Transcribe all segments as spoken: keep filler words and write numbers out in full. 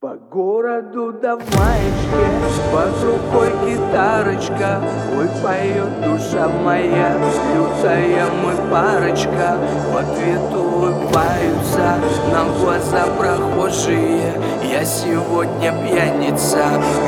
По городу да в маечке, под рукой гитарочка. Ой, поет душа моя, лютая мы парочка. В ответ улыбаются нам в глаза прохожие. Я сегодня пьяница,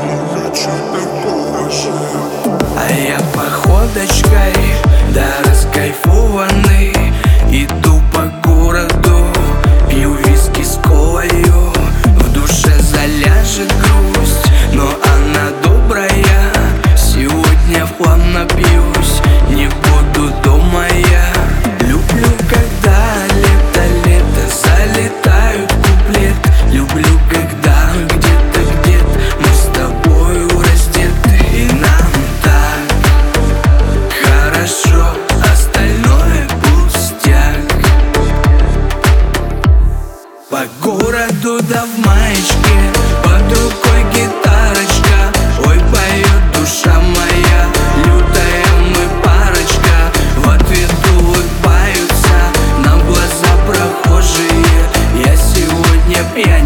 а я походочкой, да раскайфованный, иду по городу, пью виски с колою. В душе заляжет грусть, но она добрая. Сегодня в хлам напьюсь, не буду дома я. Люблю, когда лето-лето залетают куплет. Люблю, когда где-то где-то мы с тобою раздеты, и нам так хорошо, остальное пустяк. По городу да в маечке, под рукой гитарочка. Ой, поет душа моя, лютая мы парочка. В ответ улыбаются нам в глаза прохожие. Я сегодня пьян.